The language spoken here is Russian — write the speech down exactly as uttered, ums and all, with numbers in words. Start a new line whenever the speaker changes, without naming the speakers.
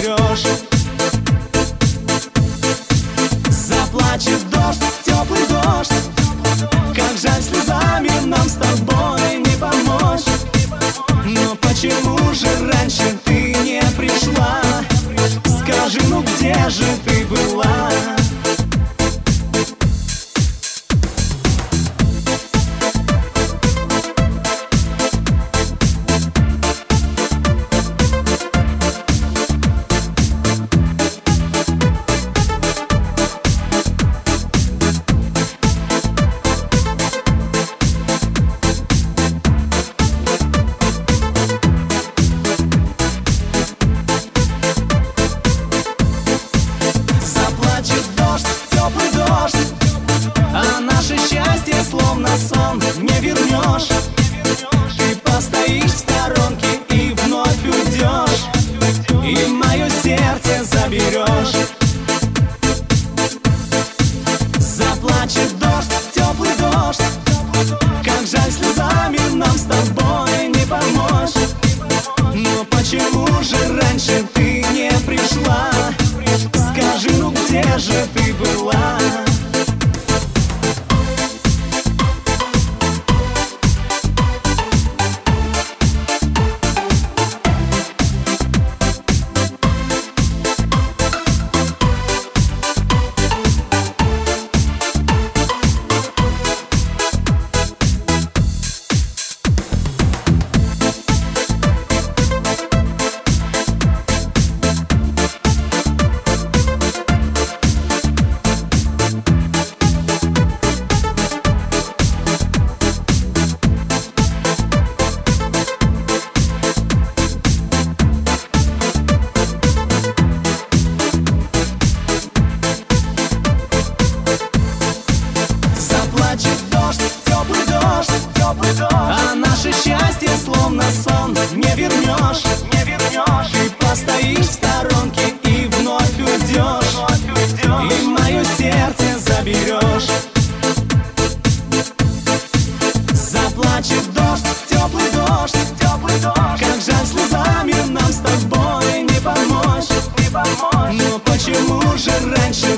заберешь. Заплачет дождь, теплый дождь, как жаль, слезами нам с тобой не помочь. Но почему же раньше ты не пришла? Скажи, ну где же ты была? А наше счастье словно сон не вернешь. Ты постоишь в сторонке и вновь уйдешь, и мое сердце заберешь. Заплачет дождь, теплый дождь, как жаль, слезами нам с тобой не помочь. Но почему же раньше ты не пришла? Скажи, ну где же ты была? А наше счастье словно сон не вернешь, не вернешь. Ты постоишь в сторонке и вновь уйдешь, вновь уйдешь, и мое сердце заберешь. Заплачет дождь, теплый дождь, теплый дождь, как жаль, слезами нам с тобой не помочь, не помочь. Но почему же раньше